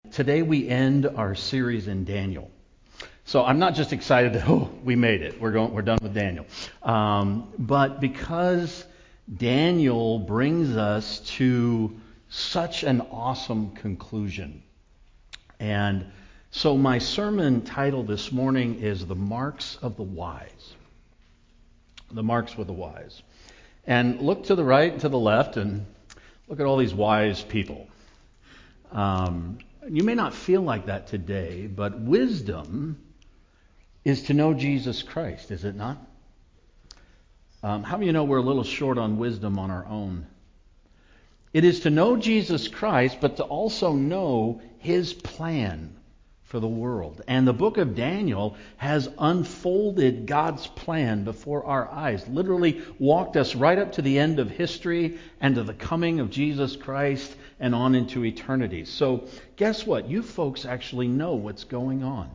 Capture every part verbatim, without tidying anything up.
Today we end our series in Daniel. So I'm not just excited that, oh, we made it. We're going, we're done with Daniel. Um, but because Daniel brings us to such an awesome conclusion. And so my sermon title this morning is The Marks of the Wise. The Marks of the Wise. And look to the right and to the left and look at all these wise people. Um, you may not feel like that today, but wisdom is to know Jesus Christ, is it not? Um, how many of you know we're a little short on wisdom on our own? It is to know Jesus Christ, but to also know His plan for the world. And the book of Daniel has unfolded God's plan before our eyes, literally walked us right up to the end of history and to the coming of Jesus Christ and on into eternity. So guess what? You folks actually know what's going on.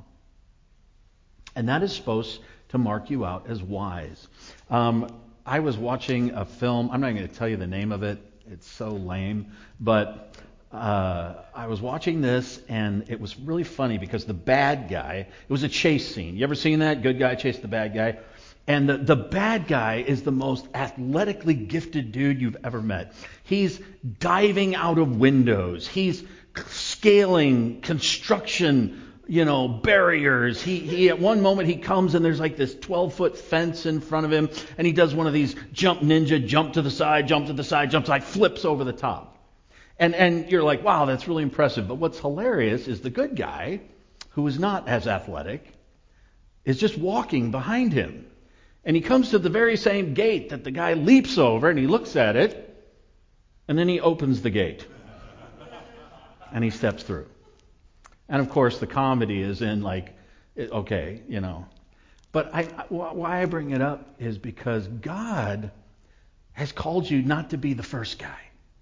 And that is supposed to mark you out as wise. Um, I was watching a film. I'm not going to tell you the name of it. It's so lame. But uh, I was watching this, and it was really funny because the bad guy, it was a chase scene. You ever seen that? Good guy chase the bad guy. And the, the bad guy is the most athletically gifted dude you've ever met. He's diving out of windows. He's scaling construction you know, barriers. He, he, at one moment he comes and there's like this twelve foot fence in front of him, and he does one of these jump ninja, jump to the side, jump to the side, jumps like flips over the top. And, and you're like, wow, that's really impressive. But what's hilarious is the good guy, who is not as athletic, is just walking behind him. And he comes to the very same gate that the guy leaps over, and he looks at it, and then he opens the gate. And he steps through. And of course, the comedy is in like, okay, you know. But I, why I bring it up is because God has called you not to be the first guy.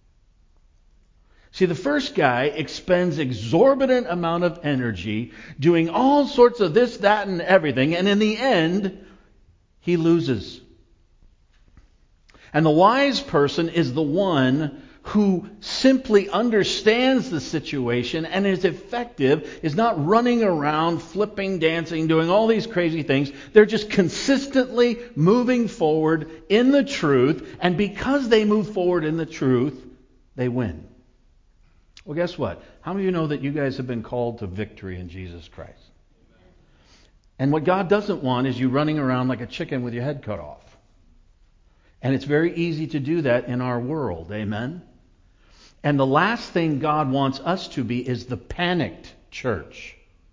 See, the first guy expends exorbitant amount of energy doing all sorts of this, that, and everything. And in the end, he loses. And the wise person is the one who simply understands the situation and is effective, is not running around, flipping, dancing, doing all these crazy things. They're just consistently moving forward in the truth, and because they move forward in the truth, they win. Well, guess what? How many of you know that you guys have been called to victory in Jesus Christ? And what God doesn't want is you running around like a chicken with your head cut off. And it's very easy to do that in our world. Amen? And the last thing God wants us to be is the panicked church,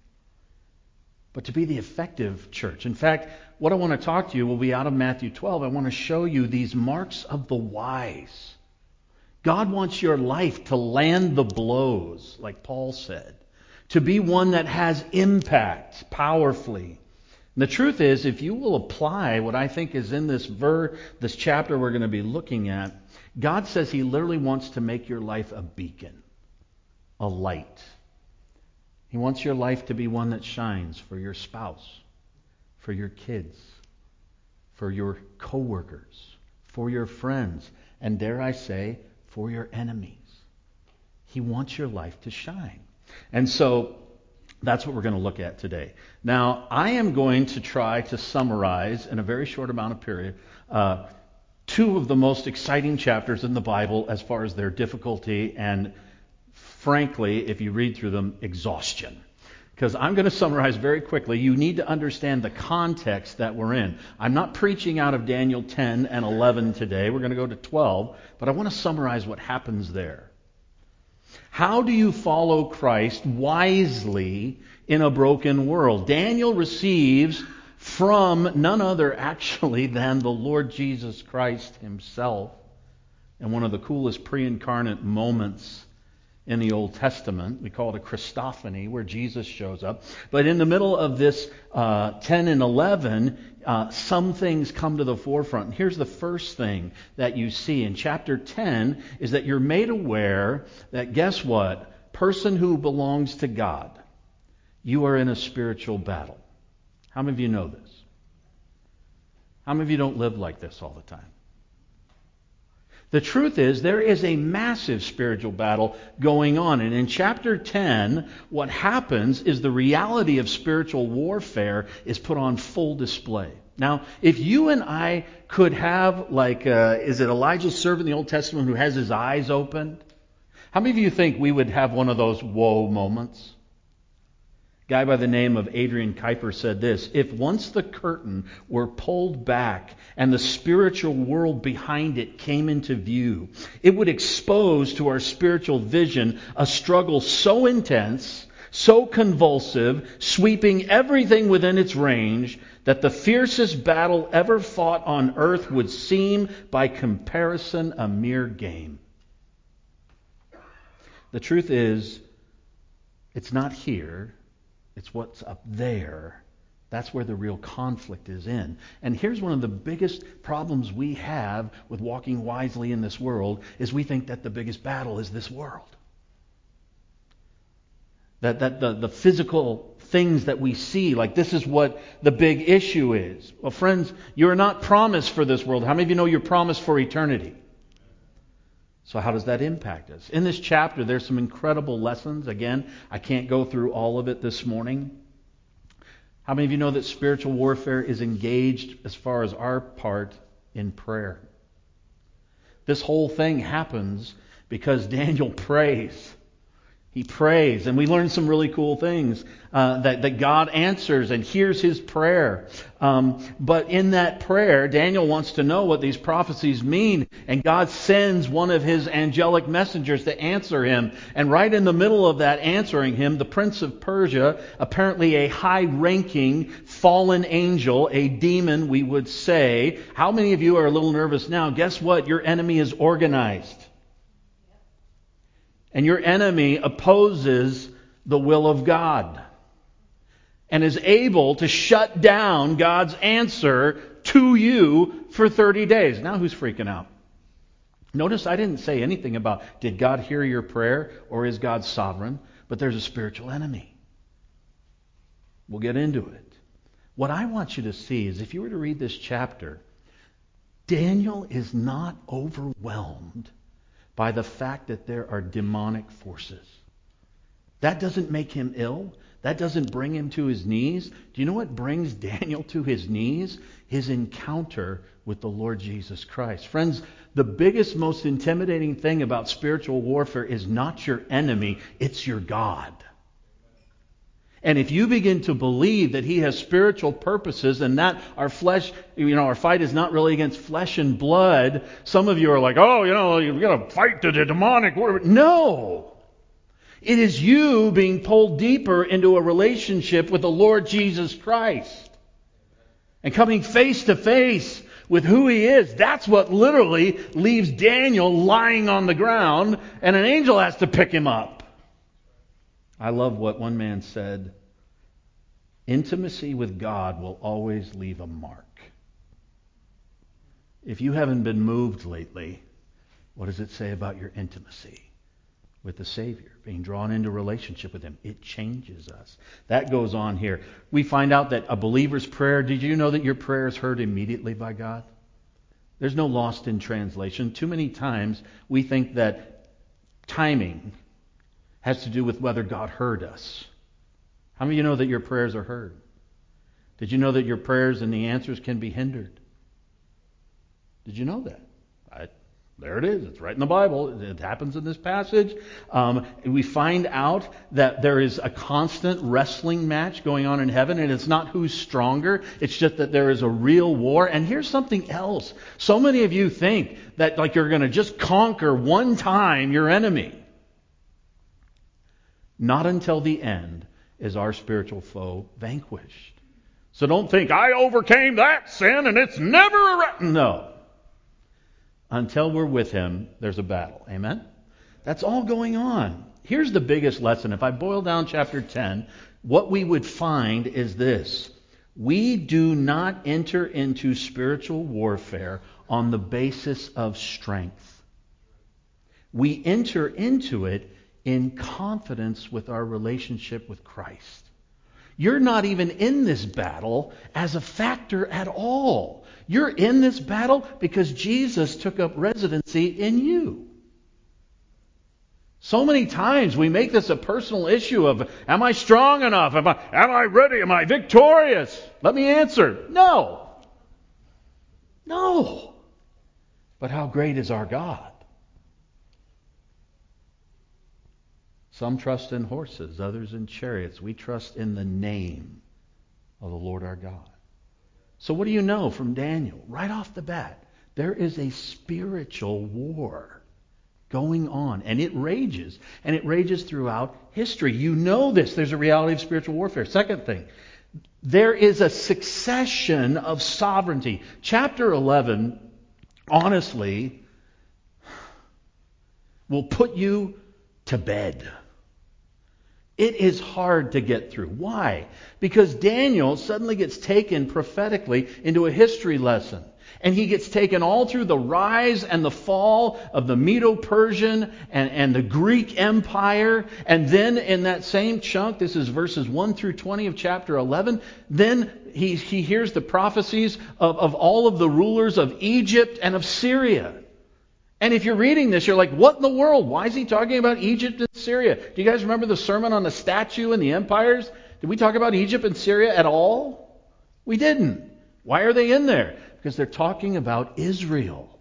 but to be the effective church. In fact, what I want to talk to you will be out of Matthew twelve. I want to show you these marks of the wise. God wants your life to land the blows, like Paul said, to be one that has impact powerfully. And the truth is, if you will apply what I think is in this ver, this chapter we're going to be looking at, God says He literally wants to make your life a beacon, a light. He wants your life to be one that shines for your spouse, for your kids, for your coworkers, for your friends, and dare I say, for your enemies. He wants your life to shine. And so that's what we're going to look at today. Now, I am going to try to summarize in a very short amount of period uh, two of the most exciting chapters in the Bible as far as their difficulty and, frankly, if you read through them, exhaustion. Because I'm going to summarize very quickly. You need to understand the context that we're in. I'm not preaching out of Daniel ten and eleven today. We're going to go to twelve. But I want to summarize what happens there. How do you follow Christ wisely in a broken world? Daniel receives from none other actually than the Lord Jesus Christ Himself. And one of the coolest pre-incarnate moments in the Old Testament, we call it a Christophany, where Jesus shows up. But in the middle of this uh, ten and eleven, uh, some things come to the forefront. And here's the first thing that you see in chapter ten is that you're made aware that, guess what? Person who belongs to God, you are in a spiritual battle. How many of you know this? How many of you don't live like this all the time? The truth is, there is a massive spiritual battle going on. And in chapter ten, what happens is the reality of spiritual warfare is put on full display. Now, if you and I could have, like, uh, is it Elijah's servant in the Old Testament who has his eyes opened? How many of you think we would have one of those whoa moments? A guy by the name of Adrian Kuyper said this: if once the curtain were pulled back and the spiritual world behind it came into view, it would expose to our spiritual vision a struggle so intense, so convulsive, sweeping everything within its range, that the fiercest battle ever fought on earth would seem, by comparison, a mere game. The truth is, it's not here. It's what's up there. That's where the real conflict is in. And here's one of the biggest problems we have with walking wisely in this world, is we think that the biggest battle is this world. That, that the, the physical things that we see, like this is what the big issue is. Well, friends, you're not promised for this world. How many of you know you're promised for eternity? So how does that impact us? In this chapter, there's some incredible lessons. Again, I can't go through all of it this morning. How many of you know that spiritual warfare is engaged, as far as our part, in prayer? This whole thing happens because Daniel prays. He prays, and we learn some really cool things uh, that, that God answers and hears his prayer. Um, but in that prayer, Daniel wants to know what these prophecies mean, and God sends one of his angelic messengers to answer him. And right in the middle of that answering him, the prince of Persia, apparently a high-ranking fallen angel, a demon, we would say. How many of you are a little nervous now? Guess what? Your enemy is organized. And your enemy opposes the will of God and is able to shut down God's answer to you for thirty days. Now who's freaking out? Notice I didn't say anything about, did God hear your prayer or is God sovereign? But there's a spiritual enemy. We'll get into it. What I want you to see is, if you were to read this chapter, Daniel is not overwhelmed by the fact that there are demonic forces. That doesn't make him ill. That doesn't bring him to his knees. Do you know what brings Daniel to his knees? His encounter with the Lord Jesus Christ. Friends, the biggest, most intimidating thing about spiritual warfare is not your enemy, it's your God. And if you begin to believe that he has spiritual purposes and that our flesh, you know, our fight is not really against flesh and blood, some of you are like, oh, you know, you've got to fight the demonic. No! It is you being pulled deeper into a relationship with the Lord Jesus Christ. And coming face to face with who he is. That's what literally leaves Daniel lying on the ground and an angel has to pick him up. I love what one man said: intimacy with God will always leave a mark. If you haven't been moved lately, what does it say about your intimacy with the Savior? Being drawn into relationship with him. It changes us. That goes on here. We find out that a believer's prayer, did you know that your prayer is heard immediately by God? There's no lost in translation. Too many times we think that timing has to do with whether God heard us. How many of you know that your prayers are heard? Did you know that your prayers and the answers can be hindered? Did you know that? I, there it is. It's right in the Bible. It happens in this passage. Um, we find out that there is a constant wrestling match going on in heaven, and it's not who's stronger. It's just that there is a real war. And here's something else. So many of you think that like you're going to just conquer one time your enemy. Not until the end is our spiritual foe vanquished. So don't think, I overcame that sin and it's never a... No. Until we're with him, there's a battle. Amen? That's all going on. Here's the biggest lesson. If I boil down chapter ten, what we would find is this. We do not enter into spiritual warfare on the basis of strength. We enter into it in confidence with our relationship with Christ. You're not even in this battle as a factor at all. You're in this battle because Jesus took up residency in you. So many times we make this a personal issue of, am I strong enough? Am I, am I ready? Am I victorious? Let me answer, no. No. But how great is our God? Some trust in horses, others in chariots. We trust in the name of the Lord our God. So what do you know from Daniel? Right off the bat, there is a spiritual war going on, and it rages, and it rages throughout history. You know this. There's a reality of spiritual warfare. Second thing, there is a succession of sovereignty. Chapter eleven, honestly, will put you to bed. It is hard to get through. Why? Because Daniel suddenly gets taken prophetically into a history lesson. And he gets taken all through the rise and the fall of the Medo-Persian and, and the Greek Empire. And then in that same chunk, this is verses one through twenty of chapter eleven, then he, he hears the prophecies of, of all of the rulers of Egypt and of Syria. And if you're reading this, you're like, what in the world? Why is he talking about Egypt and Syria? Do you guys remember the sermon on the statue and the empires? Did we talk about Egypt and Syria at all? We didn't. Why are they in there? Because they're talking about Israel.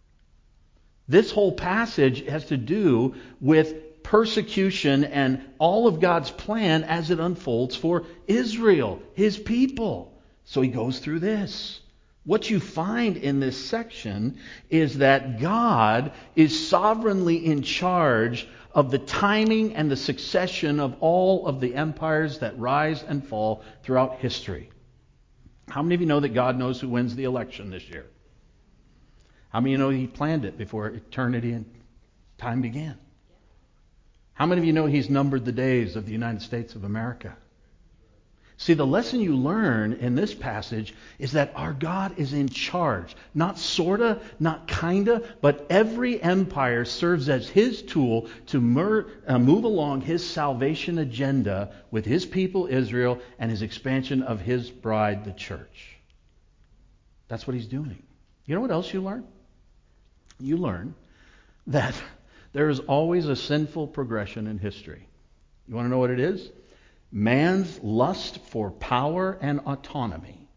This whole passage has to do with persecution and all of God's plan as it unfolds for Israel, His people. So he goes through this. What you find in this section is that God is sovereignly in charge of the timing and the succession of all of the empires that rise and fall throughout history. How many of you know that God knows who wins the election this year? How many of you know He planned it before eternity and time began? How many of you know He's numbered the days of the United States of America? See, the lesson you learn in this passage is that our God is in charge. Not sorta, not kinda, but every empire serves as His tool to mer- uh, move along His salvation agenda with His people Israel and His expansion of His bride, the church. That's what He's doing. You know what else you learn? You learn that there is always a sinful progression in history. You want to know what it is? Man's lust for power and autonomy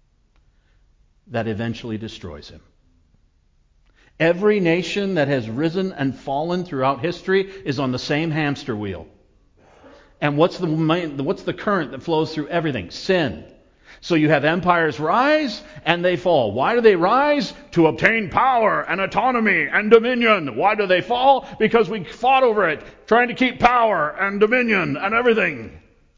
that eventually destroys him. Every nation that has risen and fallen throughout history is on the same hamster wheel. And what's the main, what's the current that flows through everything? Sin. So you have empires rise and they fall. Why do they rise? To obtain power and autonomy and dominion. Why do they fall? Because we fought over it, trying to keep power and dominion and everything.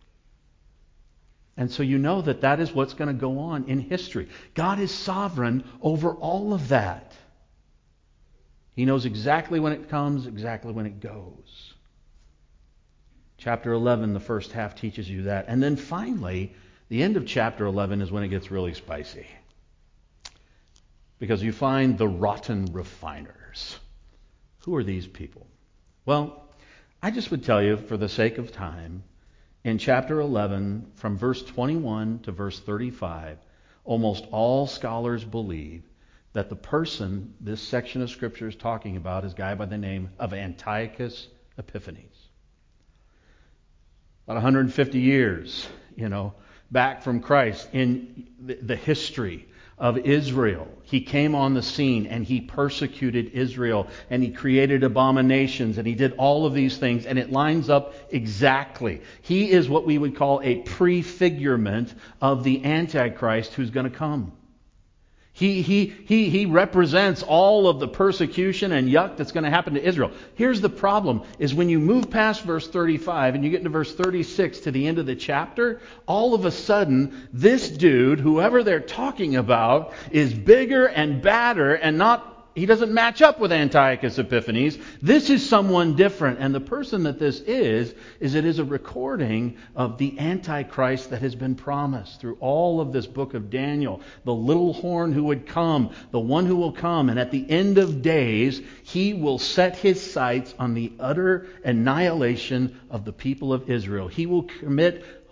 And so you know that that is what's going to go on in history. God is sovereign over all of that. He knows exactly when it comes, exactly when it goes. Chapter eleven, the first half, teaches you that. And then finally, the end of chapter eleven is when it gets really spicy. Because you find the rotten refiners. Who are these people? Well, I just would tell you, for the sake of time, in chapter eleven, from verse twenty-one to verse thirty-five, almost all scholars believe that the person this section of Scripture is talking about is a guy by the name of Antiochus Epiphanes. About one hundred fifty years, you know, back from Christ in the, the history of Israel. He came on the scene and he persecuted Israel and he created abominations and he did all of these things, and it lines up exactly. He is what we would call a prefigurement of the Antichrist who's going to come. He, he, he, he represents all of the persecution and yuck that's going to happen to Israel. Here's the problem, is when you move past verse thirty-five and you get into verse thirty-six to the end of the chapter, all of a sudden, this dude, whoever they're talking about, is bigger and badder and not He doesn't match up with Antiochus Epiphanes. This is someone different. And the person that this is, is it is a recording of the Antichrist that has been promised through all of this book of Daniel. The little horn who would come, the one who will come. And at the end of days, he will set his sights on the utter annihilation of the people of Israel. He will commit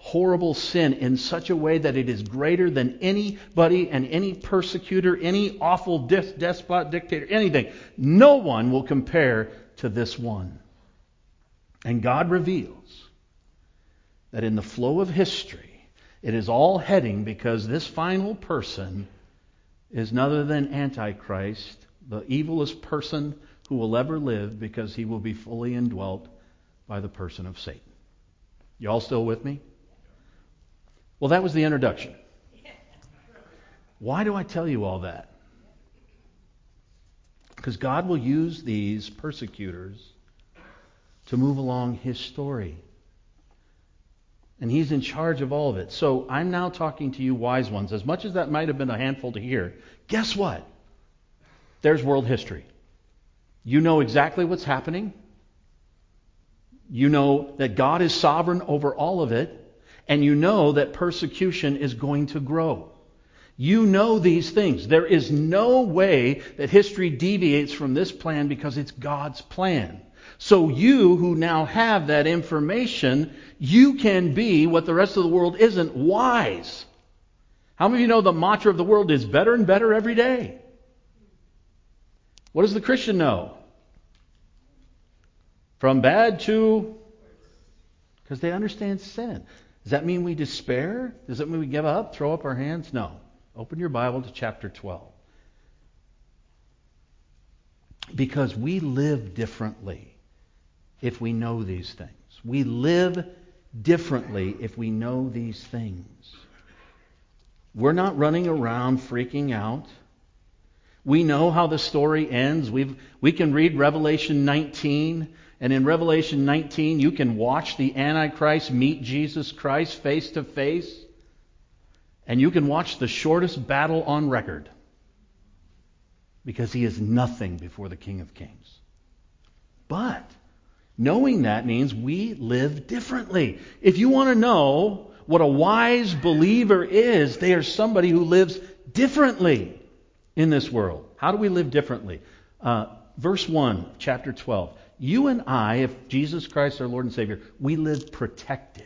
horrible sin in such a way that it is greater than anybody and any persecutor, any awful dis- despot, dictator, anything. No one will compare to this one. And God reveals that in the flow of history, it is all heading because this final person is none other than Antichrist, the evilest person who will ever live, because he will be fully indwelt by the person of Satan. You all still with me? Well, that was the introduction. Why do I tell you all that? Because God will use these persecutors to move along His story. And He's in charge of all of it. So I'm now talking to you wise ones. As much as that might have been a handful to hear, guess what? There's world history. You know exactly what's happening. You know that God is sovereign over all of it. And you know that persecution is going to grow. You know these things. There is no way that history deviates from this plan because it's God's plan. So you who now have that information, you can be what the rest of the world isn't, wise. How many of you know the mantra of the world is better and better every day? What does the Christian know? From bad to... Because they understand sin. Does that mean we despair? Does that mean we give up, throw up our hands? No. Open your Bible to chapter twelve. Because we live differently if we know these things. We live differently if we know these things. We're not running around freaking out. We know how the story ends. We've, we can read Revelation nineteen, and in Revelation nineteen you can watch the Antichrist meet Jesus Christ face to face, and you can watch the shortest battle on record, because he is nothing before the King of Kings. But knowing that means we live differently. If you want to know what a wise believer is, they are somebody who lives differently in this world. How do we live differently? Uh, verse one, chapter twelve. You and I, if Jesus Christ, our Lord and Savior, we live protected.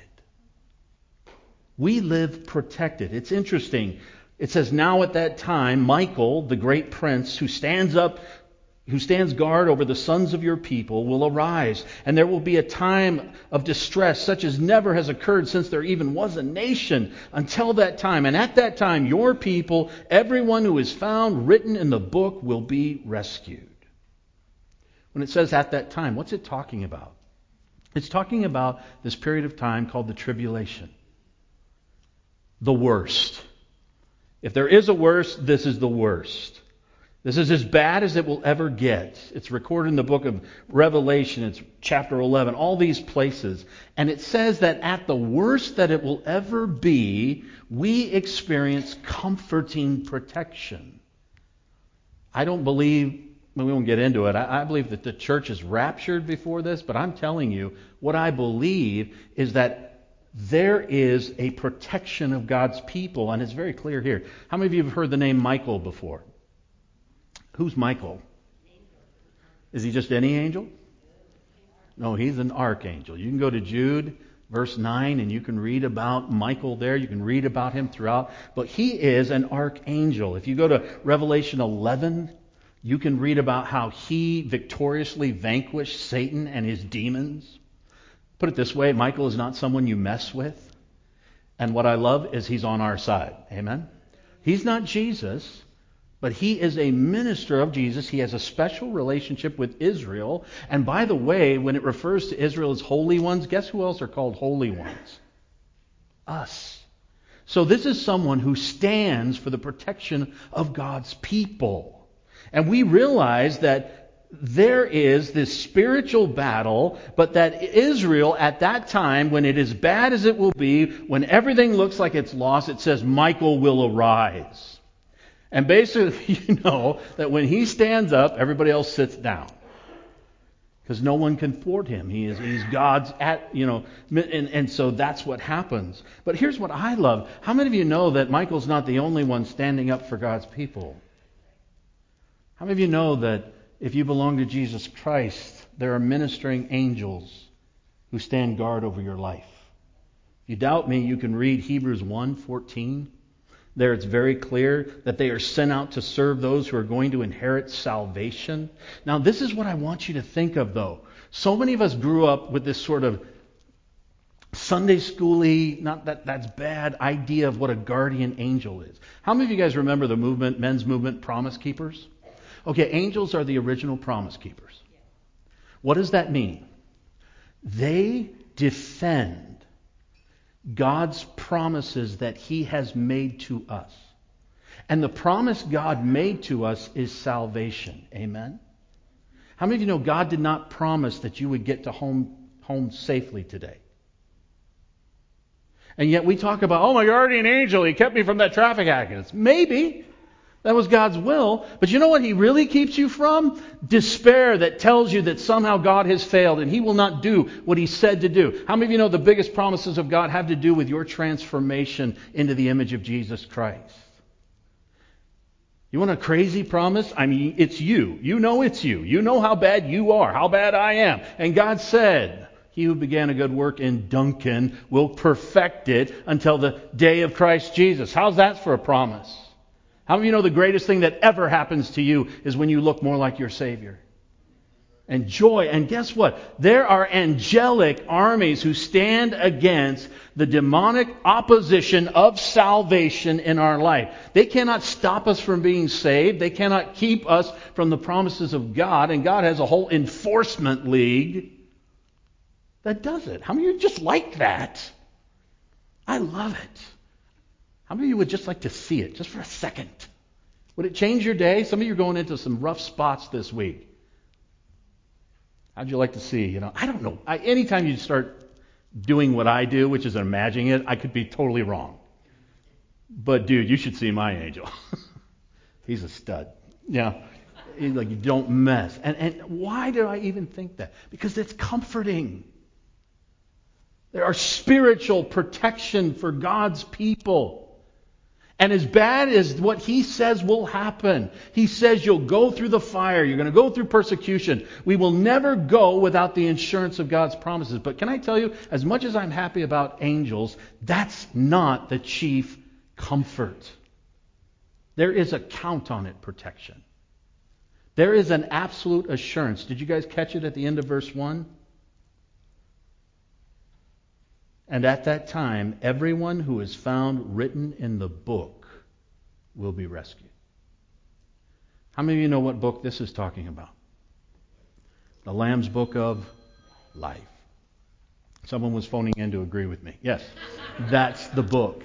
We live protected. It's interesting. It says, now at that time, Michael, the great prince, who stands up, who stands guard over the sons of your people, will arise. And there will be a time of distress such as never has occurred since there even was a nation until that time. And at that time, your people, everyone who is found written in the book, will be rescued. When it says at that time, what's it talking about? It's talking about this period of time called the tribulation. The worst. If there is a worst, this is the worst. This is as bad as it will ever get. It's recorded in the book of Revelation. It's chapter eleven. All these places. And it says that at the worst that it will ever be, we experience comforting protection. I don't believe, we won't get into it, I, I believe that the church is raptured before this, but I'm telling you, what I believe is that there is a protection of God's people, and it's very clear here. How many of you have heard the name Michael before? Who's Michael? Is he just any angel? No, he's an archangel. You can go to Jude, verse nine, and you can read about Michael there. You can read about him throughout. But he is an archangel. If you go to Revelation eleven, you can read about how he victoriously vanquished Satan and his demons. Put it this way, Michael is not someone you mess with. And what I love is he's on our side. Amen? He's not Jesus, but he is a minister of Jesus. He has a special relationship with Israel. And by the way, when it refers to Israel as holy ones, guess who else are called holy ones? Us. So this is someone who stands for the protection of God's people. And we realize that there is this spiritual battle, but that Israel at that time, when it is bad as it will be, when everything looks like it's lost, it says Michael will arise. And basically, you know that when he stands up, everybody else sits down. Because no one can thwart him. He is he's God's at, you know, and, and so that's what happens. But here's what I love. How many of you know that Michael's not the only one standing up for God's people? How many of you know that if you belong to Jesus Christ, there are ministering angels who stand guard over your life? If you doubt me, you can read Hebrews one fourteen. There it's very clear that they are sent out to serve those who are going to inherit salvation. Now, this is what I want you to think of, though. So many of us grew up with this sort of Sunday schooly, not that that's bad, idea of what a guardian angel is. How many of you guys remember the movement, men's movement, Promise Keepers? Okay, angels are the original Promise Keepers. What does that mean? They defend God's promises that He has made to us. And the promise God made to us is salvation. Amen? How many of you know God did not promise that you would get to home, home safely today? And yet we talk about, oh, my guardian angel, he kept me from that traffic accident. Maybe. That was God's will. But you know what He really keeps you from? Despair that tells you that somehow God has failed and He will not do what He said to do. How many of you know the biggest promises of God have to do with your transformation into the image of Jesus Christ? You want a crazy promise? I mean, it's you. You know it's you. You know how bad you are, how bad I am. And God said, He who began a good work in Duncan will perfect it until the day of Christ Jesus. How's that for a promise? How many of you know the greatest thing that ever happens to you is when you look more like your Savior? And joy. And guess what? There are angelic armies who stand against the demonic opposition of salvation in our life. They cannot stop us from being saved. They cannot keep us from the promises of God. And God has a whole enforcement league that does it. How many of you just like that? I love it. How many of you would just like to see it, just for a second? Would it change your day? Some of you are going into some rough spots this week. How'd you like to see? You know, I don't know. I, anytime you start doing what I do, which is imagining it, I could be totally wrong. But dude, you should see my angel. He's a stud. Yeah. He's like, you don't mess. And and why do I even think that? Because it's comforting. There are spiritual protection for God's people. And as bad as what He says will happen, He says you'll go through the fire, you're going to go through persecution. We will never go without the insurance of God's promises. But can I tell you, as much as I'm happy about angels, that's not the chief comfort. There is a count on it protection. There is an absolute assurance. Did you guys catch it at the end of verse one? And at that time, everyone who is found written in the book will be rescued. How many of you know what book this is talking about? The Lamb's Book of Life. Someone was phoning in to agree with me. Yes, that's the book.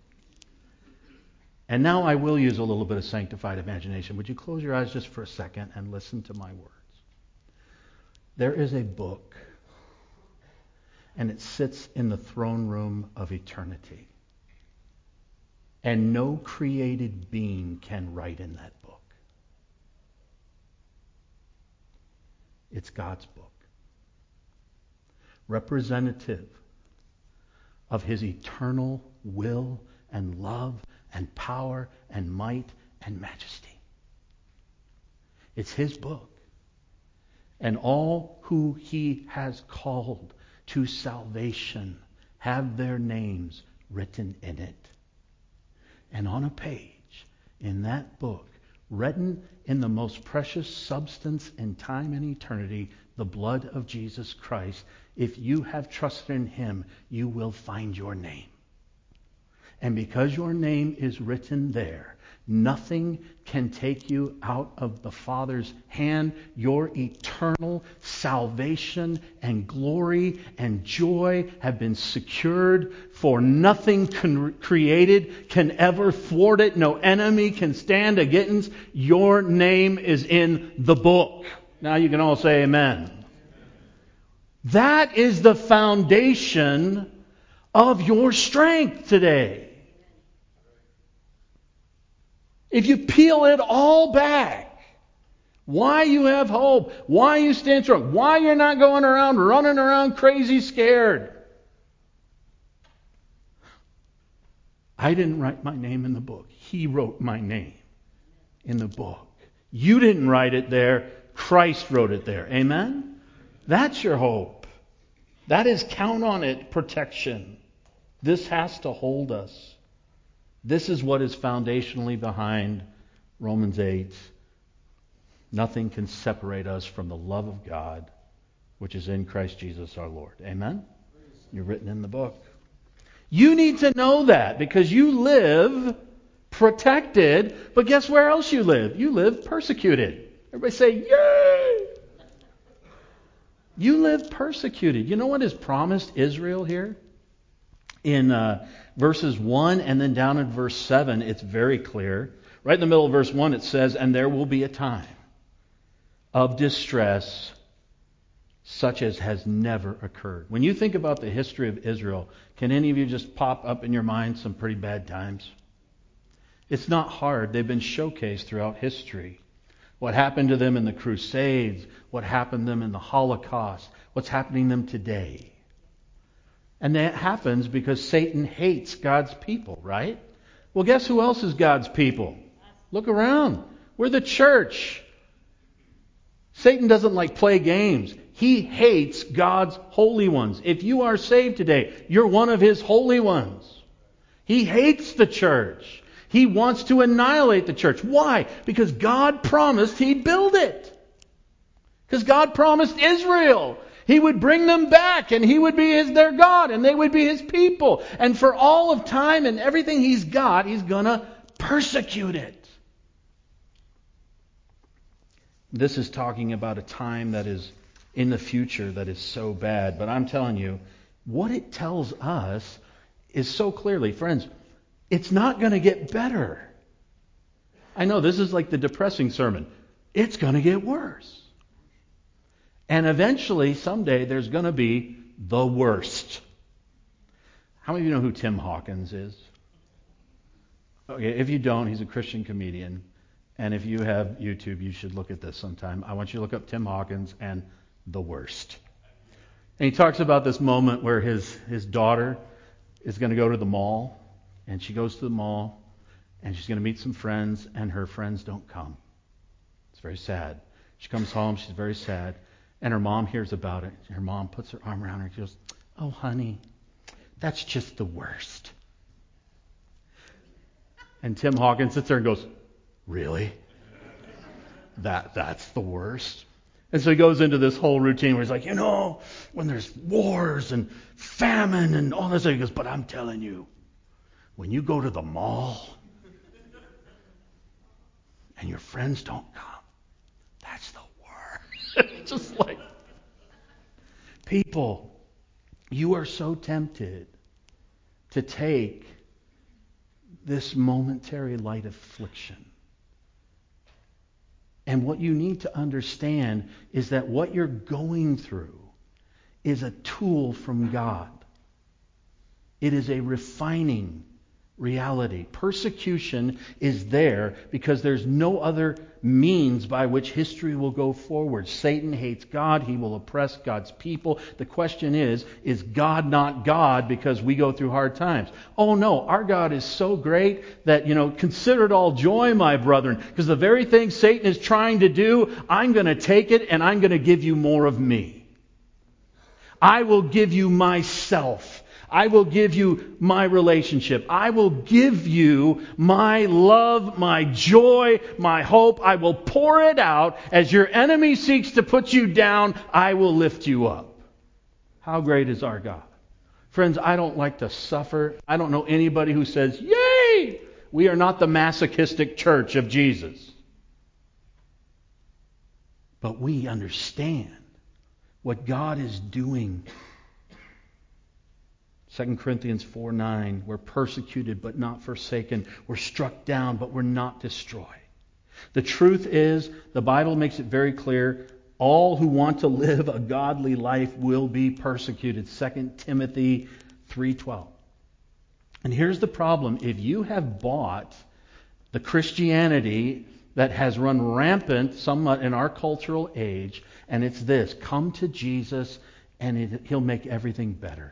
And now I will use a little bit of sanctified imagination. Would you close your eyes just for a second and listen to my words? There is a book. And it sits in the throne room of eternity. And no created being can write in that book. It's God's book. Representative of His eternal will and love and power and might and majesty. It's His book. And all who He has called to salvation have their names written in it. And on a page in that book, written in the most precious substance in time and eternity, the blood of Jesus Christ, if you have trusted in Him, you will find your name. And because your name is written there, nothing can take you out of the Father's hand. Your eternal salvation and glory and joy have been secured, for nothing con- created can ever thwart it. No enemy can stand against. Your name is in the book. Now you can all say amen. That is the foundation of your strength today. If you peel it all back, why you have hope, why you stand strong, why you're not going around running around crazy scared. I didn't write my name in the book. He wrote my name in the book. You didn't write it there. Christ wrote it there. Amen? That's your hope. That is, count on it, protection. This has to hold us. This is what is foundationally behind Romans eight. Nothing can separate us from the love of God, which is in Christ Jesus our Lord. Amen? You're written in the book. You need to know that because you live protected, but guess where else you live? You live persecuted. Everybody say, yay! You live persecuted. You know what is promised Israel here? In uh, verses one and then down in verse seven, it's very clear. Right in the middle of verse one, it says, and there will be a time of distress such as has never occurred. When you think about the history of Israel, can any of you just pop up in your mind some pretty bad times? It's not hard. They've been showcased throughout history. What happened to them in the Crusades, what happened to them in the Holocaust, what's happening to them today. And that happens because Satan hates God's people, right? Well, guess who else is God's people? Look around. We're the church. Satan doesn't like play games. He hates God's holy ones. If you are saved today, you're one of His holy ones. He hates the church. He wants to annihilate the church. Why? Because God promised He'd build it. Because God promised Israel He would bring them back and He would be his, their God and they would be His people. And for all of time and everything He's got, He's going to persecute it. This is talking about a time that is in the future that is so bad. But I'm telling you, what it tells us is so clearly, friends, it's not going to get better. I know this is like the depressing sermon. It's going to get worse. And eventually, someday, there's going to be the worst. How many of you know who Tim Hawkins is? Okay, if you don't, he's a Christian comedian. And if you have YouTube, you should look at this sometime. I want you to look up Tim Hawkins and the worst. And he talks about this moment where his, his daughter is going to go to the mall. And she goes to the mall. And she's going to meet some friends. And her friends don't come. It's very sad. She comes home. She's very sad. And her mom hears about it. Her mom puts her arm around her and goes, oh, honey, that's just the worst. And Tim Hawkins sits there and goes, really? That that's the worst? And so he goes into this whole routine where he's like, you know, when there's wars and famine and all this, he goes, but I'm telling you, when you go to the mall and your friends don't come, that's the worst. It's just like, people, you are so tempted to take this momentary light affliction. And what you need to understand is that what you're going through is a tool from God. It is a refining reality. Persecution is there because there's no other means by which history will go forward. Satan hates God. He will oppress God's people. The question is, is God not God because we go through hard times? Oh no, our God is so great that, you know, consider it all joy, my brethren, because the very thing Satan is trying to do, I'm going to take it and I'm going to give you more of me. I will give you myself. I will give you my relationship. I will give you my love, my joy, my hope. I will pour it out. As your enemy seeks to put you down, I will lift you up. How great is our God? Friends, I don't like to suffer. I don't know anybody who says, yay! We are not the masochistic church of Jesus. But we understand what God is doing. Second Corinthians four nine, we're persecuted but not forsaken. We're struck down but we're not destroyed. The truth is, the Bible makes it very clear, all who want to live a godly life will be persecuted. Second Timothy three twelve. And here's the problem. If you have bought the Christianity that has run rampant somewhat in our cultural age, and it's this, come to Jesus and it, He'll make everything better.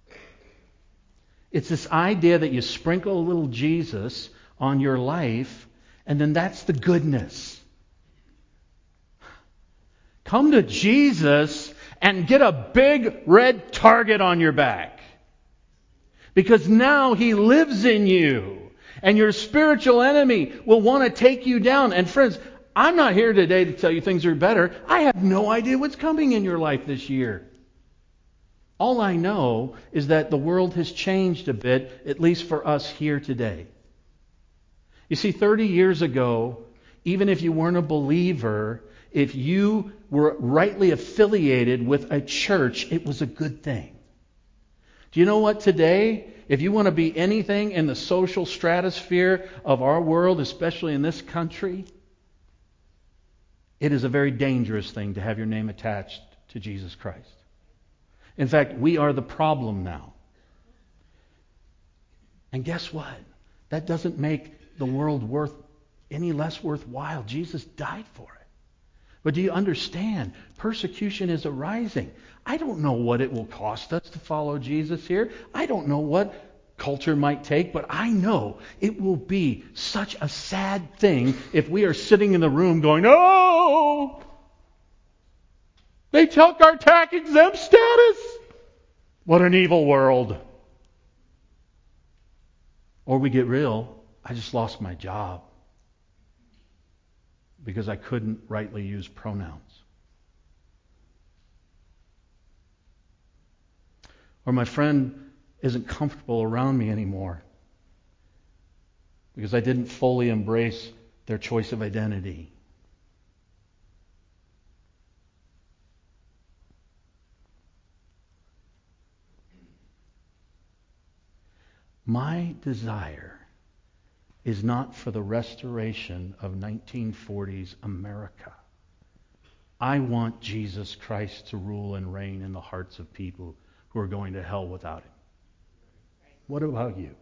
It's this idea that you sprinkle a little Jesus on your life, and then that's the goodness. Come to Jesus and get a big red target on your back. Because now He lives in you. And your spiritual enemy will want to take you down. And friends, I'm not here today to tell you things are better. I have no idea what's coming in your life this year. All I know is that the world has changed a bit, at least for us here today. You see, thirty years ago, even if you weren't a believer, if you were rightly affiliated with a church, it was a good thing. Do you know what today? If you want to be anything in the social stratosphere of our world, especially in this country, it is a very dangerous thing to have your name attached to Jesus Christ. In fact, we are the problem now. And guess what? That doesn't make the world worth any less worthwhile. Jesus died for it. But do you understand? Persecution is arising. I don't know what it will cost us to follow Jesus here. I don't know what culture might take, but I know it will be such a sad thing if we are sitting in the room going, "Oh, they took our tax exempt status. What an evil world." Or we get real, "I just lost my job because I couldn't rightly use pronouns." Or my friend isn't comfortable around me anymore because I didn't fully embrace their choice of identity. My desire is not for the restoration of nineteen forties America. I want Jesus Christ to rule and reign in the hearts of people who are going to hell without Him. What about you?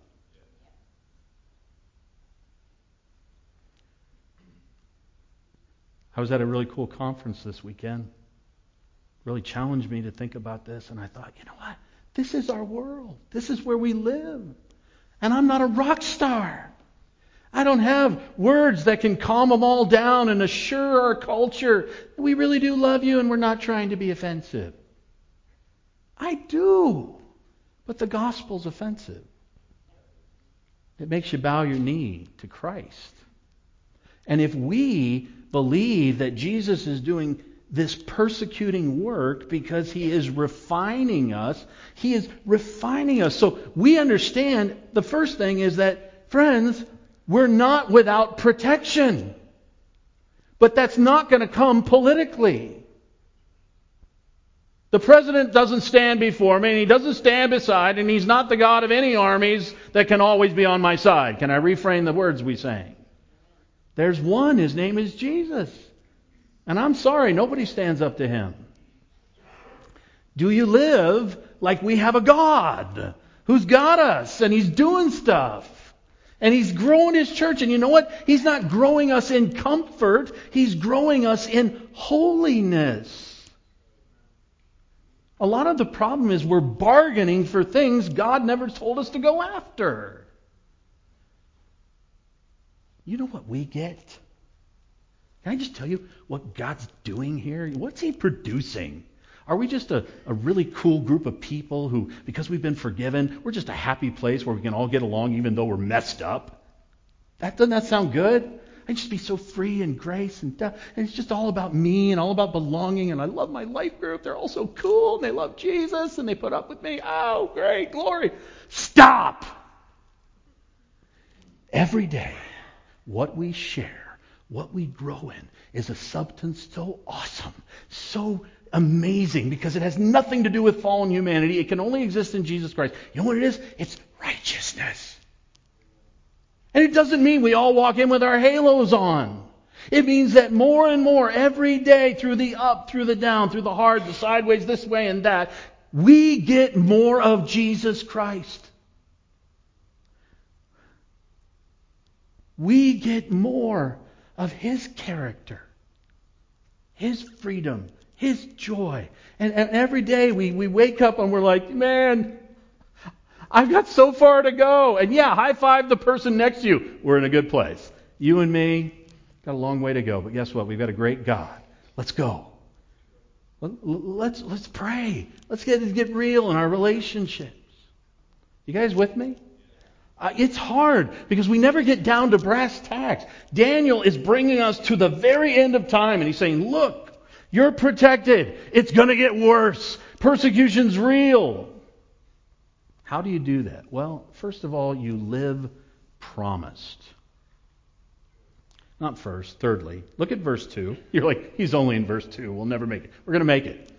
I was at a really cool conference this weekend. Really challenged me to think about this, and I thought, you know what? This is our world. This is where we live. And I'm not a rock star. I don't have words that can calm them all down and assure our culture that we really do love you and we're not trying to be offensive. I do. But the gospel's offensive. It makes you bow your knee to Christ. And if we believe that Jesus is doing this persecuting work because He is refining us, He is refining us. So we understand the first thing is that, friends, we're not without protection. But that's not going to come politically. The president doesn't stand before me, and he doesn't stand beside, and he's not the God of any armies that can always be on my side. Can I reframe the words we sang? There's one. His name is Jesus. And I'm sorry, nobody stands up to Him. Do you live like we have a God who's got us, and He's doing stuff? And He's growing His church. And you know what? He's not growing us in comfort. He's growing us in holiness. A lot of the problem is we're bargaining for things God never told us to go after. You know what we get? Can I just tell you what God's doing here? What's He producing? Are we just a, a really cool group of people who, because we've been forgiven, we're just a happy place where we can all get along even though we're messed up? That doesn't that sound good? I just be so free and grace and and it's just all about me and all about belonging, and I love my life group. They're all so cool and they love Jesus and they put up with me. Oh, great, glory. Stop! Every day, what we share, what we grow in, is a substance so awesome, so amazing, because it has nothing to do with fallen humanity. It can only exist in Jesus Christ. You know what it is? It's righteousness. And it doesn't mean we all walk in with our halos on. It means that more and more every day, through the up, through the down, through the hard, the sideways, this way and that, we get more of Jesus Christ. We get more of His character, His freedom, His joy. And, and every day we, we wake up and we're like, man, I've got so far to go. And yeah, high five the person next to you. We're in a good place. You and me, got a long way to go. But guess what? We've got a great God. Let's go. Let's, let's pray. Let's get, get real in our relationships. You guys with me? Uh, it's hard because we never get down to brass tacks. Daniel is bringing us to the very end of time, and he's saying, look, you're protected. It's going to get worse. Persecution's real. How do you do that? Well, first of all, you live promised. Not first. Thirdly, look at verse two. You're like, he's only in verse two. We'll never make it. We're going to make it.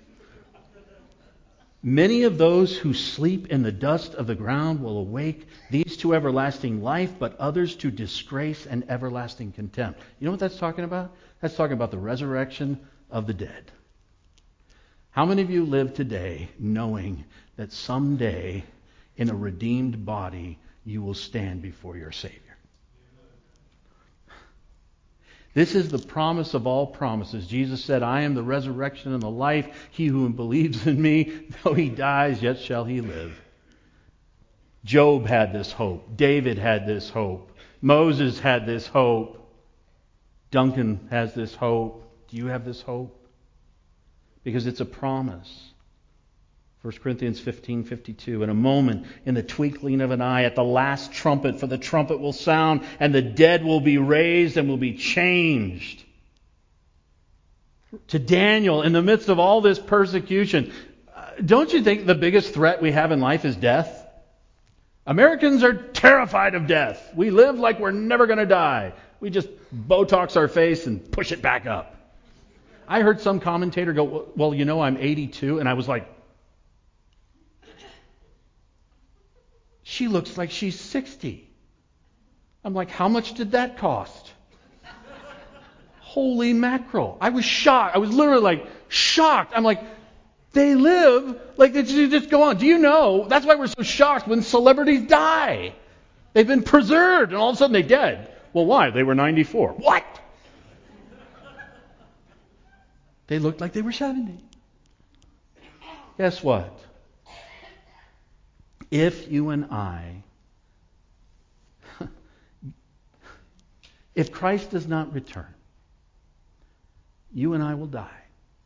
Many of those who sleep in the dust of the ground will awake, these to everlasting life, but others to disgrace and everlasting contempt. You know what that's talking about? That's talking about the resurrection of the dead. How many of you live today knowing that someday in a redeemed body you will stand before your Savior? This is the promise of all promises. Jesus said, I am the resurrection and the life. He who believes in me, though he dies, yet shall he live. Job had this hope. David had this hope. Moses had this hope. Duncan has this hope. Do you have this hope? Because it's a promise. First Corinthians fifteen fifty-two. In a moment, in the twinkling of an eye, at the last trumpet, for the trumpet will sound, and the dead will be raised and will be changed. To Daniel, in the midst of all this persecution, uh, don't you think the biggest threat we have in life is death? Americans are terrified of death. We live like we're never going to die. We just Botox our face and push it back up. I heard some commentator go, well, you know, I'm eighty-two, and I was like, she looks like she's sixty. I'm like, how much did that cost? Holy mackerel. I was shocked. I was literally like shocked. I'm like, they live like they just go on. Do you know? That's why we're so shocked when celebrities die. They've been preserved and all of a sudden they're dead. Well, why? They were ninety-four. What? They looked like they were seventy. Guess what? If you and I, if Christ does not return, you and I will die.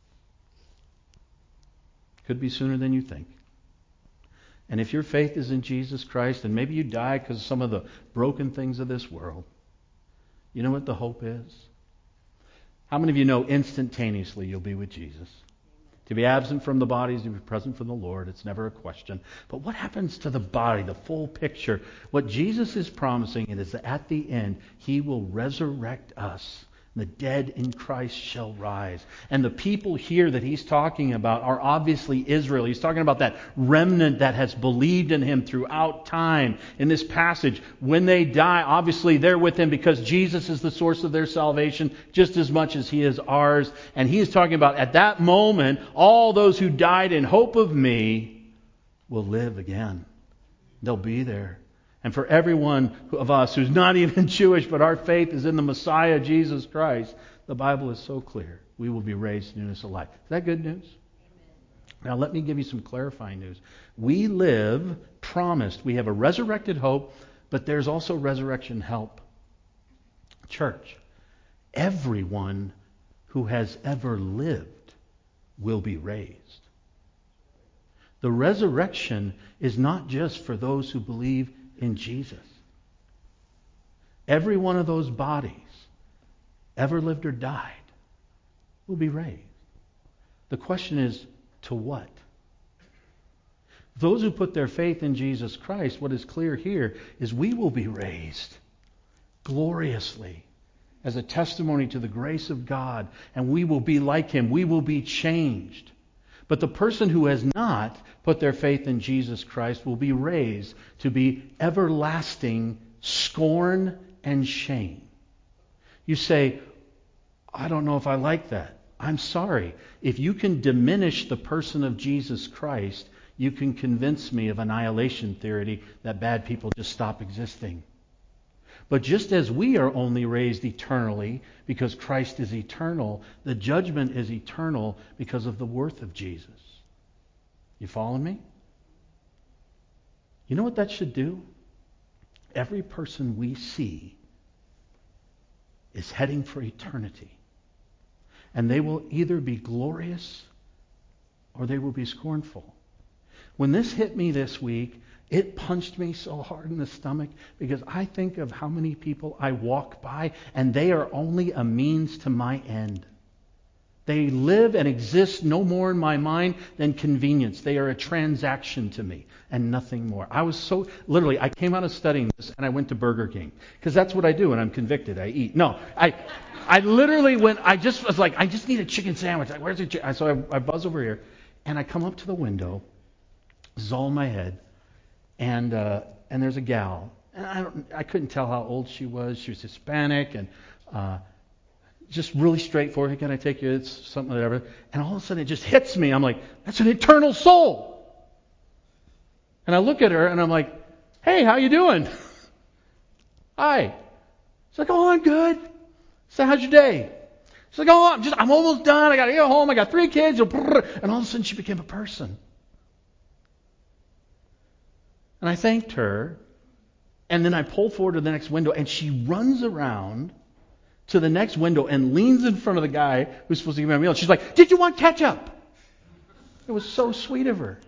Could be sooner than you think. And if your faith is in Jesus Christ, and maybe you die because of some of the broken things of this world, you know what the hope is? How many of you know instantaneously you'll be with Jesus? To be absent from the body is to be present from the Lord. It's never a question. But what happens to the body, the full picture? What Jesus is promising is that at the end, He will resurrect us. The dead in Christ shall rise. And the people here that He's talking about are obviously Israel. He's talking about that remnant that has believed in Him throughout time. In this passage, when they die, obviously they're with Him because Jesus is the source of their salvation just as much as He is ours. And He is talking about at that moment, all those who died in hope of me will live again. They'll be there. And for everyone of us who's not even Jewish, but our faith is in the Messiah, Jesus Christ, the Bible is so clear. We will be raised to newness of life. Is that good news? Amen. Now let me give you some clarifying news. We live promised. We have a resurrected hope, but there's also resurrection help. Church, everyone who has ever lived will be raised. The resurrection is not just for those who believe in Jesus. Every one of those bodies, ever lived or died, will be raised. The question is, to what? Those who put their faith in Jesus Christ, what is clear here is we will be raised gloriously as a testimony to the grace of God, and we will be like Him. We will be changed. But the person who has not put their faith in Jesus Christ will be raised to be everlasting scorn and shame. You say, I don't know if I like that. I'm sorry. If you can diminish the person of Jesus Christ, you can convince me of annihilation theory that bad people just stop existing. But just as we are only raised eternally because Christ is eternal, the judgment is eternal because of the worth of Jesus. You following me? You know what that should do? Every person we see is heading for eternity. And they will either be glorious or they will be scornful. When this hit me this week, It punched me so hard in the stomach because I think of how many people I walk by and they are only a means to my end. They live and exist no more in my mind than convenience. They are a transaction to me and nothing more. I was so, literally, I came out of studying this and I went to Burger King. Because that's what I do when I'm convicted. I eat. No, I I literally went, I just was like, I just need a chicken sandwich. Like, where's the chicken? So I, I buzz over here and I come up to the window. This is all in my head. And uh, and there's a gal. And I, don't, I couldn't tell how old she was. She was Hispanic and uh, just really straightforward. Hey, can I take you? It's something, whatever. And all of a sudden it just hits me. I'm like, that's an eternal soul. And I look at her and I'm like, hey, how you doing? Hi. She's like, oh, I'm good. I said, how's your day? She's like, oh, I'm just, I'm almost done. I got to go home. I got three kids. And all of a sudden she became a person. And I thanked her. And then I pulled forward to the next window and she runs around to the next window and leans in front of the guy who's supposed to give me a meal. She's like, did you want ketchup? It was so sweet of her.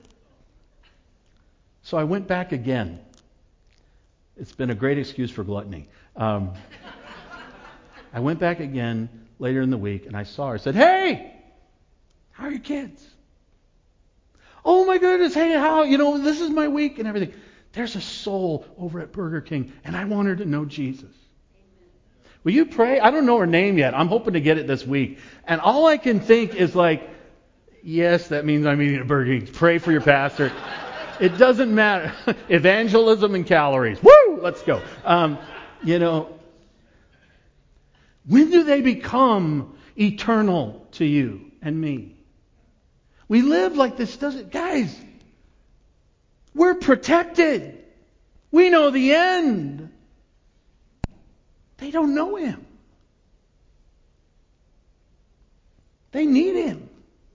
So I went back again. It's been a great excuse for gluttony. Um, I went back again later in the week and I saw her. I said, hey, how are your kids? Oh my goodness, hey, how, you know, this is my week and everything. There's a soul over at Burger King and I want her to know Jesus. Will you pray? I don't know her name yet. I'm hoping to get it this week. And all I can think is like, yes, that means I'm eating at Burger King. Pray for your pastor. It doesn't matter. Evangelism and calories. Woo! Let's go. Um, you know, when do they become eternal to you and me? We live like this doesn't... Guys, we're protected. We know the end. They don't know Him. They need Him.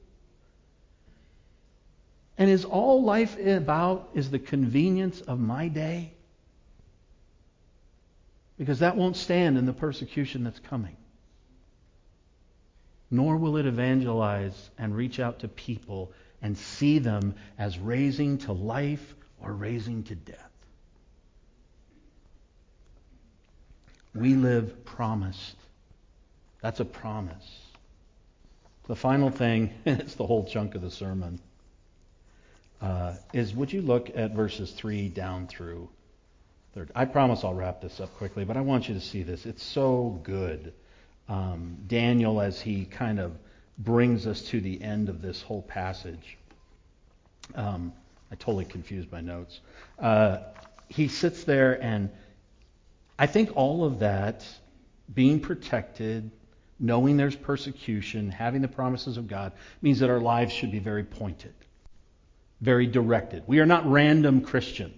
And is all life about is the convenience of my day? Because that won't stand in the persecution that's coming. Nor will it evangelize and reach out to people and see them as raising to life or raising to death. We live promised. That's a promise. The final thing, and it's the whole chunk of the sermon, uh, is would you look at verses three down through third. I promise I'll wrap this up quickly, but I want you to see this. It's so good. Um, Daniel, as he kind of brings us to the end of this whole passage. Um, I totally confused my notes. Uh, he sits there, and I think all of that, being protected, knowing there's persecution, having the promises of God, means that our lives should be very pointed, very directed. We are not random Christians.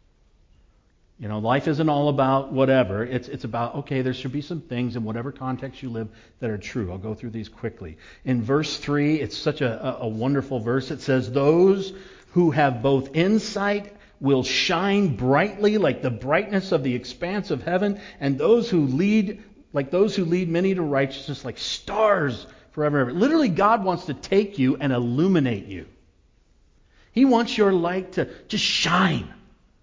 You know, life isn't all about whatever. It's it's about, okay, there should be some things in whatever context you live that are true. I'll go through these quickly. In verse three, it's such a, a wonderful verse. It says, those who have both insight will shine brightly like the brightness of the expanse of heaven, and those who lead, like those who lead many to righteousness, like stars forever and ever. Literally, God wants to take you and illuminate you. He wants your light to just shine.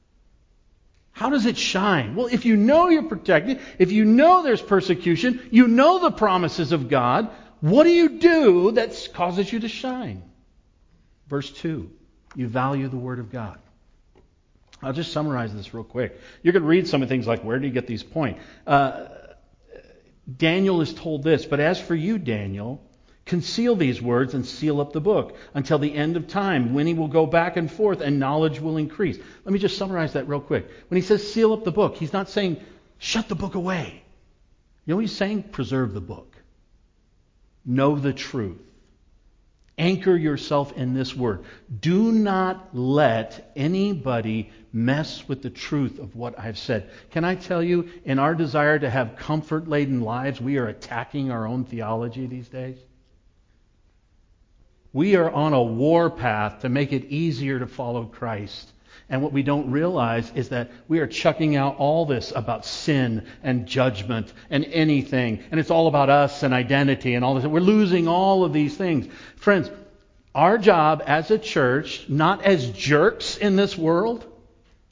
How does it shine? Well, if you know you're protected, if you know there's persecution, you know the promises of God, what do you do that causes you to shine? Verse two, you value the Word of God. I'll just summarize this real quick. You're going to read some of the things like, where do you get these points? Uh, Daniel is told this, but as for you, Daniel, conceal these words and seal up the book until the end of time, when he will go back and forth and knowledge will increase. Let me just summarize that real quick. When he says seal up the book, he's not saying shut the book away. You know what he's saying? Preserve the book. Know the truth. Anchor yourself in this word. Do not let anybody mess with the truth of what I've said. Can I tell you, in our desire to have comfort-laden lives, we are attacking our own theology these days? We are on a war path to make it easier to follow Christ. And what we don't realize is that we are chucking out all this about sin and judgment and anything. And it's all about us and identity and all this. We're losing all of these things. Friends, our job as a church, not as jerks in this world,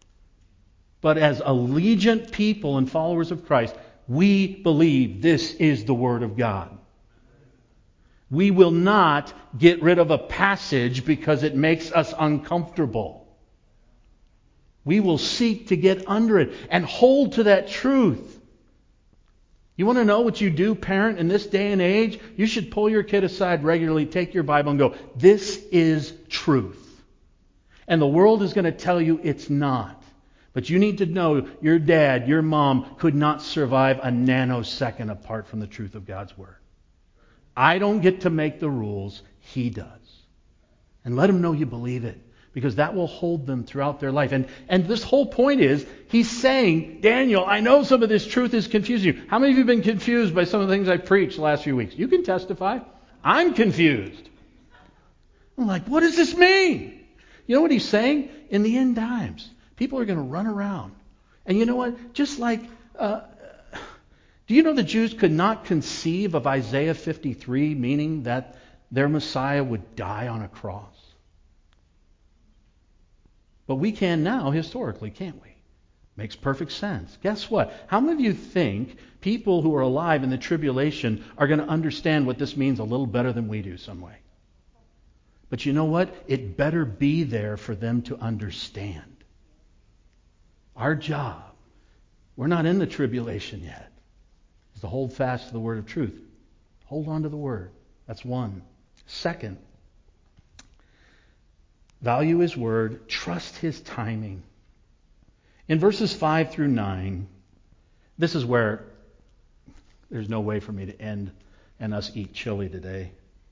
But as allegiant people and followers of Christ, we believe this is the Word of God. We will not get rid of a passage because it makes us uncomfortable. We will seek to get under it and hold to that truth. You want to know what you do, parent, in this day and age? You should pull your kid aside regularly, take your Bible and go, this is truth. And the world is going to tell you it's not. But you need to know your dad, your mom could not survive a nanosecond apart from the truth of God's Word. I don't get to make the rules. He does. And let them know you believe it, because that will hold them throughout their life. And, and this whole point is, he's saying, Daniel, I know some of this truth is confusing you. How many of you have been confused by some of the things I've preached the last few weeks? You can testify. I'm confused. I'm like, what does this mean? You know what he's saying? In the end times, people are going to run around. And you know what? Just like... Uh, Do you know the Jews could not conceive of Isaiah fifty-three, meaning that their Messiah would die on a cross? But we can now, historically, can't we? Makes perfect sense. Guess what? How many of you think people who are alive in the tribulation are going to understand what this means a little better than we do some way? But you know what? It better be there for them to understand. Our job, we're not in the tribulation yet, is to hold fast to the word of truth. Hold on to the word. That's one. Second, value his word, trust his timing. In verses five through nine, this is where there's no way for me to end and us eat chili today.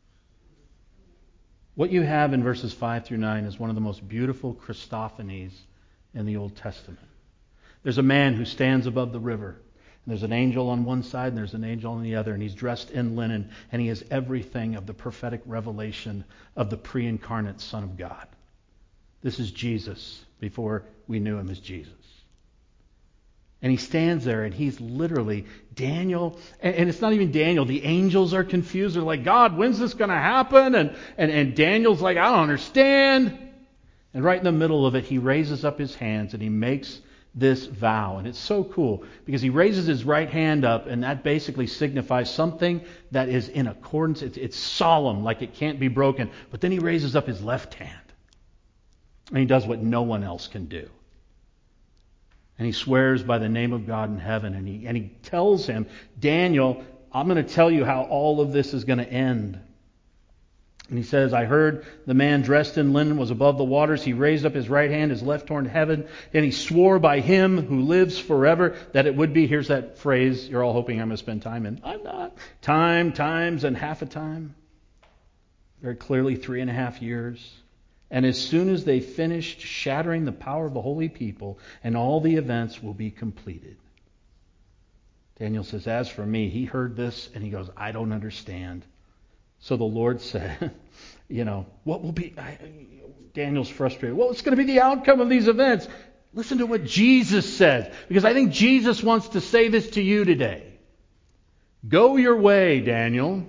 What you have in verses five through nine is one of the most beautiful Christophanies in the Old Testament. There's a man who stands above the river. And there's an angel on one side and there's an angel on the other. And he's dressed in linen. And he has everything of the prophetic revelation of the pre-incarnate Son of God. This is Jesus before we knew him as Jesus. And he stands there and he's literally Daniel. And, and it's not even Daniel. The angels are confused. They're like, God, when's this going to happen? And, and, and Daniel's like, I don't understand. And right in the middle of it, he raises up his hands and he makes this vow. And it's so cool because he raises his right hand up, and that basically signifies something that is in accordance. It's, it's solemn, like it can't be broken. But then he raises up his left hand. And he does what no one else can do. And he swears by the name of God in heaven. And he, and he tells him, Daniel, I'm going to tell you how all of this is going to end. And he says, I heard the man dressed in linen was above the waters. He raised up his right hand, his left toward heaven. And he swore by him who lives forever that it would be, here's that phrase you're all hoping I'm going to spend time in. I'm not. Time, times, and half a time. Very clearly, three and a half years. And as soon as they finished shattering the power of the holy people, and all the events will be completed. Daniel says, as for me, he heard this and he goes, I don't understand. So the Lord said, you know, what will be, I, Daniel's frustrated. What's going to be the outcome of these events? Listen to what Jesus says, because I think Jesus wants to say this to you today. Go your way, Daniel,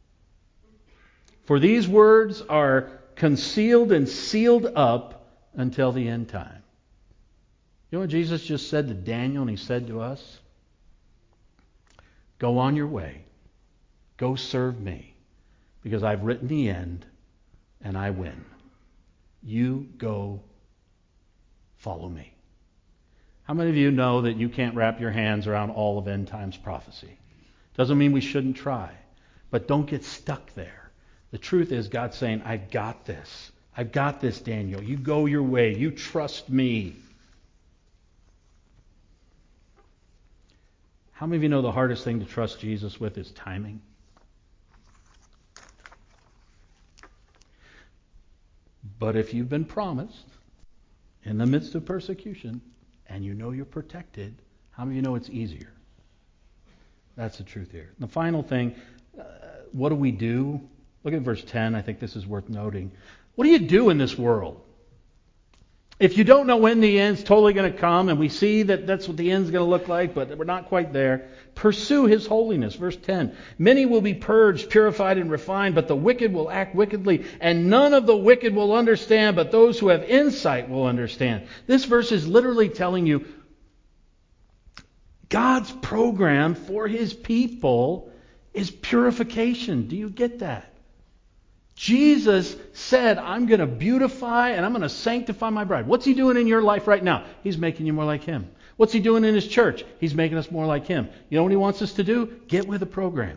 for these words are concealed and sealed up until the end time. You know what Jesus just said to Daniel and he said to us? Go on your way. Go serve me. Because I've written the end and I win. You go follow me. How many of you know that you can't wrap your hands around all of end times prophecy? Doesn't mean we shouldn't try. But don't get stuck there. The truth is God's saying, I've got this. I've got this, Daniel. You go your way. You trust me. How many of you know the hardest thing to trust Jesus with is timing? But if you've been promised in the midst of persecution and you know you're protected, how many of you know it's easier? That's the truth here. The final thing, uh, what do we do? Look at verse ten. I think this is worth noting. What do you do in this world? If you don't know when the end's totally going to come, and we see that that's what the end's going to look like, but we're not quite there, pursue His holiness. Verse ten. Many will be purged, purified, and refined, but the wicked will act wickedly, and none of the wicked will understand, but those who have insight will understand. This verse is literally telling you, God's program for His people is purification. Do you get that? Jesus said, I'm going to beautify and I'm going to sanctify my bride. What's He doing in your life right now? He's making you more like Him. What's He doing in His church? He's making us more like Him. You know what He wants us to do? Get with the program.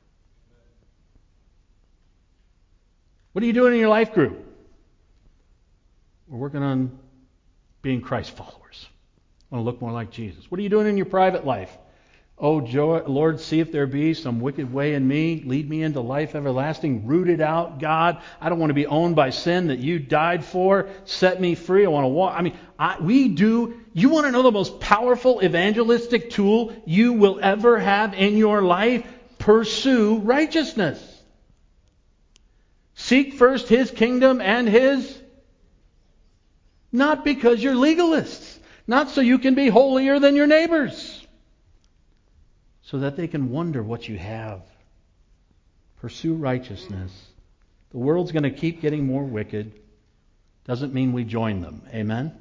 What are you doing in your life group? We're working on being Christ followers. I want to look more like Jesus. What are you doing in your private life? Oh, Lord, see if there be some wicked way in me. Lead me into life everlasting. Root it out, God. I don't want to be owned by sin that you died for. Set me free. I want to walk. I mean, I, we do. You want to know the most powerful evangelistic tool you will ever have in your life? Pursue righteousness. Seek first His kingdom and His... Not because you're legalists. Not so you can be holier than your neighbors. So that they can wonder what you have. Pursue righteousness. The world's going to keep getting more wicked. Doesn't mean we join them. Amen?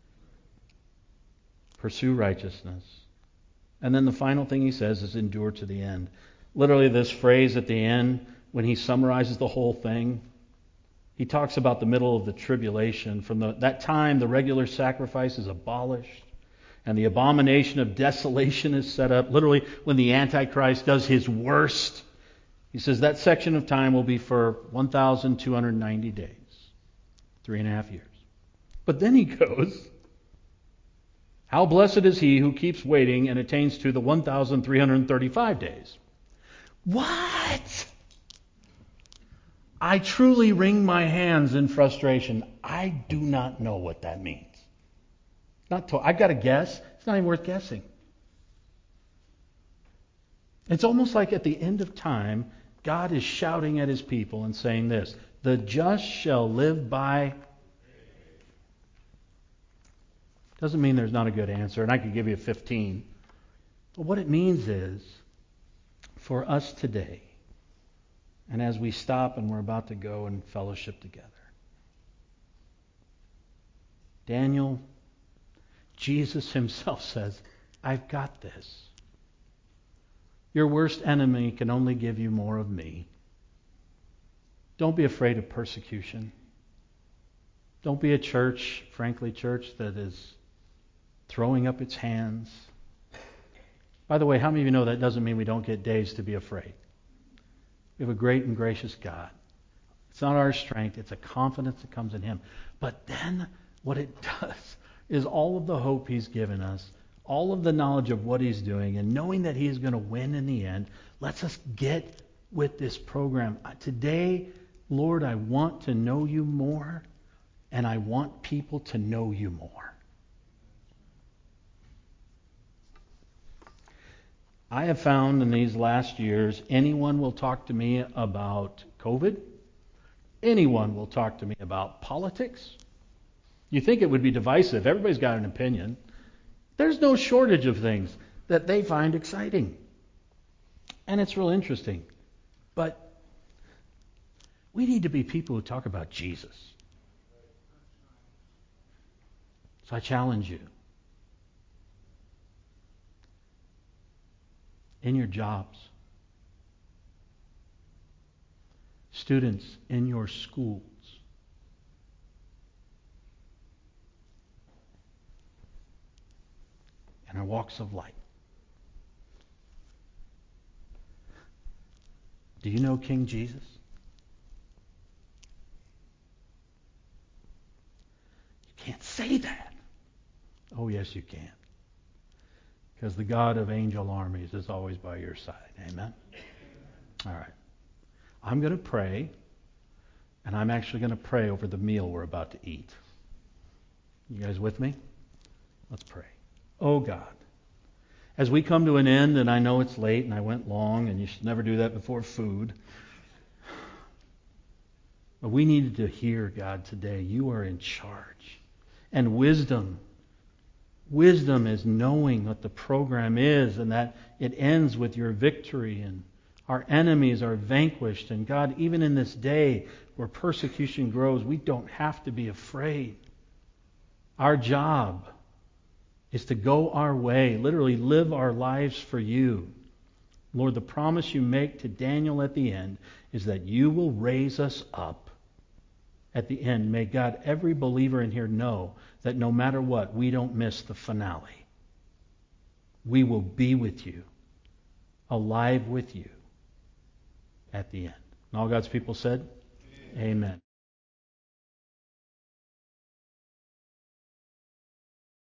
Pursue righteousness. And then the final thing he says is endure to the end. Literally this phrase at the end, when he summarizes the whole thing, he talks about the middle of the tribulation. From the, that time, the regular sacrifice is abolished. And the abomination of desolation is set up. Literally, when the Antichrist does his worst, he says that section of time will be for one thousand two hundred ninety days. Three and a half years. But then he goes, how blessed is he who keeps waiting and attains to the one thousand three hundred thirty-five days. What? I truly wring my hands in frustration. I do not know what that means. Not to, I've got to guess. It's not even worth guessing. It's almost like at the end of time, God is shouting at His people and saying this: the just shall live by. Doesn't mean there's not a good answer, and I could give you fifteen. But what it means is, for us today, and as we stop and we're about to go and fellowship together, Daniel, Jesus Himself says, I've got this. Your worst enemy can only give you more of me. Don't be afraid of persecution. Don't be a church, frankly, church that is throwing up its hands. By the way, how many of you know that doesn't mean we don't get days to be afraid? We have a great and gracious God. It's not our strength, it's a confidence that comes in Him. But then what it does is all of the hope He's given us, all of the knowledge of what He's doing, and knowing that He is going to win in the end, lets us get with this program. Today, Lord, I want to know You more, and I want people to know You more. I have found in these last years, anyone will talk to me about COVID. Anyone will talk to me about politics. You think it would be divisive. Everybody's got an opinion. There's no shortage of things that they find exciting. And it's real interesting. But we need to be people who talk about Jesus. So I challenge you. In your jobs. Students in your schools. In our walks of life. Do you know King Jesus? You can't say that. Oh, yes, you can. Because the God of angel armies is always by your side. Amen? All right. I'm going to pray, and I'm actually going to pray over the meal we're about to eat. You guys with me? Let's pray. Oh God, as we come to an end, and I know it's late and I went long, and you should never do that before food. But we needed to hear, God, today, You are in charge. And wisdom. Wisdom is knowing what the program is and that it ends with Your victory and our enemies are vanquished. And God, even in this day where persecution grows, we don't have to be afraid. Our job is to go our way, literally live our lives for you. Lord, the promise you make to Daniel at the end is that you will raise us up at the end. May God, every believer in here know that no matter what, we don't miss the finale. We will be with you, alive with you at the end. And all God's people said, Amen. Amen.